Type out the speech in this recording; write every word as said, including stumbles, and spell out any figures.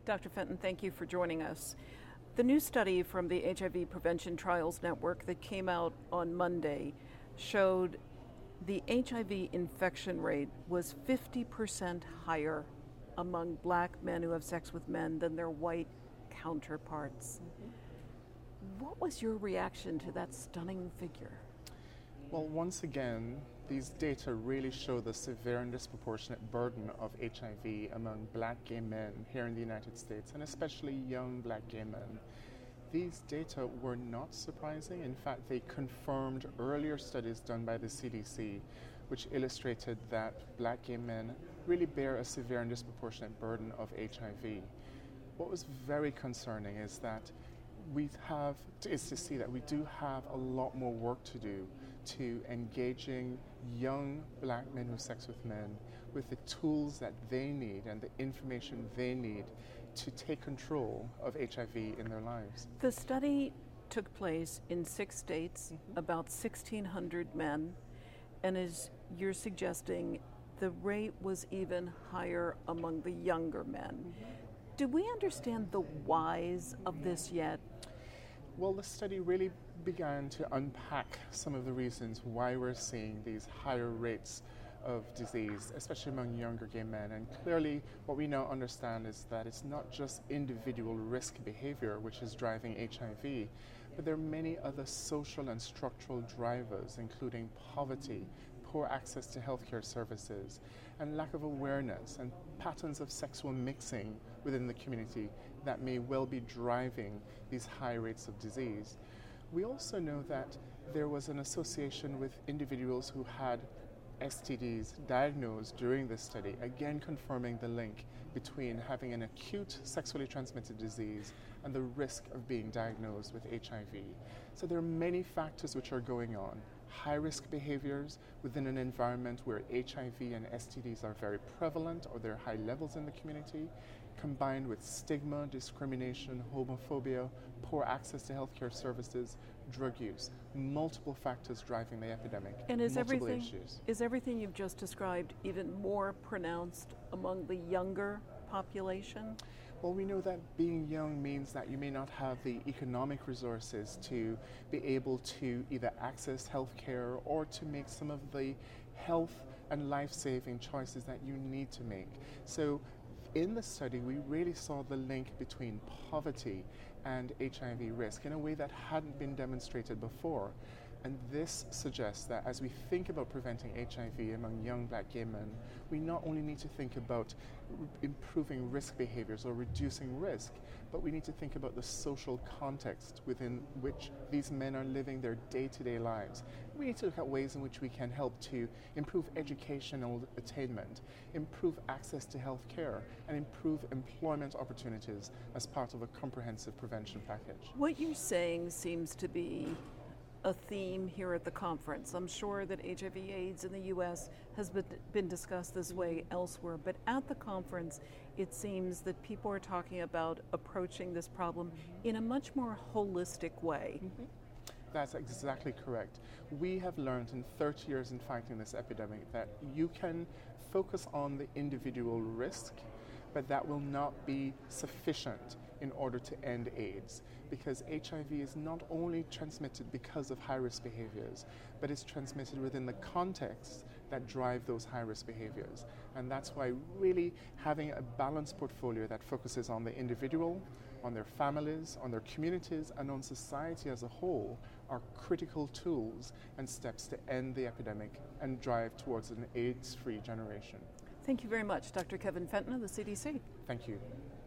Doctor Fenton, thank you for joining us. The new study from the H I V Prevention Trials Network that came out on Monday showed the H I V infection rate was fifty percent higher among black men who have sex with men than their white counterparts. Mm-hmm. What was your reaction to that stunning figure? Well, once again, these data really show the severe and disproportionate burden of H I V among black gay men here in the United States, and especially young black gay men. These data were not surprising. In fact, they confirmed earlier studies done by the C D C, which illustrated that black gay men really bear a severe and disproportionate burden of H I V. What was very concerning is that we have is to see that we do have a lot more work to do to engaging young black men who have sex with men with the tools that they need and the information they need to take control of H I V in their lives. The study took place in six states, mm-hmm. about sixteen hundred men, and as you're suggesting, the rate was even higher among the younger men. Mm-hmm. Do we understand the whys of this yet? Well, the study really began to unpack some of the reasons why we're seeing these higher rates of disease, especially among younger gay men. And clearly, what we now understand is that it's not just individual risk behavior which is driving H I V, but there are many other social and structural drivers, including poverty, poor access to healthcare services, and lack of awareness and patterns of sexual mixing within the community that may well be driving these high rates of disease. We also know that there was an association with individuals who had S T Ds diagnosed during this study, again confirming the link between having an acute sexually transmitted disease and the risk of being diagnosed with H I V. So there are many factors which are going on. High-risk behaviors within an environment where H I V and S T Ds are very prevalent or there are high levels in the community, combined with stigma, discrimination, homophobia, poor access to healthcare services, drug use, multiple factors driving the epidemic, and is multiple everything, issues. Is everything you've just described even more pronounced among the younger population? Well, we know that being young means that you may not have the economic resources to be able to either access healthcare or to make some of the health and life-saving choices that you need to make. So in the study, we really saw the link between poverty and H I V risk in a way that hadn't been demonstrated before. And this suggests that as we think about preventing H I V among young black gay men, we not only need to think about r- improving risk behaviors or reducing risk, but we need to think about the social context within which these men are living their day-to-day lives. We need to look at ways in which we can help to improve educational attainment, improve access to health care, and improve employment opportunities as part of a comprehensive prevention package. What you're saying seems to be a theme here at the conference. I'm sure that H I V AIDS in the U S has been, been discussed this way elsewhere, but at the conference, it seems that people are talking about approaching this problem mm-hmm. in a much more holistic way. Mm-hmm. That's exactly correct. We have learned in thirty years in fighting this epidemic that you can focus on the individual risk, but that will not be sufficient in order to end AIDS, because H I V is not only transmitted because of high-risk behaviors, but it's transmitted within the context that drive those high-risk behaviors. And that's why really having a balanced portfolio that focuses on the individual, on their families, on their communities, and on society as a whole are critical tools and steps to end the epidemic and drive towards an AIDS-free generation. Thank you very much, Doctor Kevin Fenton of the C D C. Thank you.